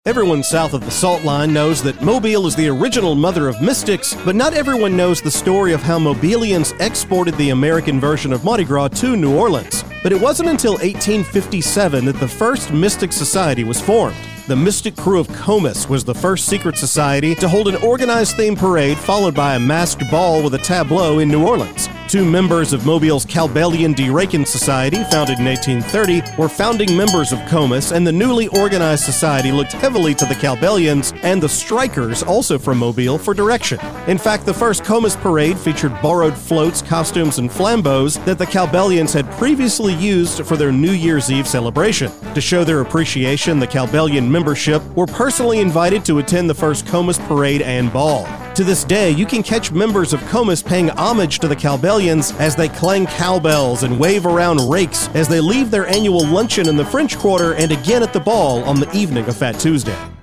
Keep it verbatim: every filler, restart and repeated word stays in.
Everyone south of the Salt Line knows that Mobile is the original mother of mystics, but not everyone knows the story of how Mobilians exported the American version of Mardi Gras to New Orleans. But it wasn't until eighteen fifty-seven that the first Mystic Society was formed. The Mystic Crew of Comus was the first secret society to hold an organized theme parade followed by a masked ball with a tableau in New Orleans. Two members of Mobile's Calbellion de Racon Society, founded in eighteen thirty, were founding members of Comus, and the newly organized society looked heavily to the Calbellions and the Strikers, also from Mobile, for direction. In fact, the first Comus parade featured borrowed floats, costumes, and flambeaux that the Calbellions had previously used for their New Year's Eve celebration. To show their appreciation, the Calbellion membership were personally invited to attend the first Comus parade and ball. To this day, you can catch members of Comus paying homage to the Calbellions as they clang cowbells and wave around rakes as they leave their annual luncheon in the French Quarter and again at the ball on the evening of Fat Tuesday.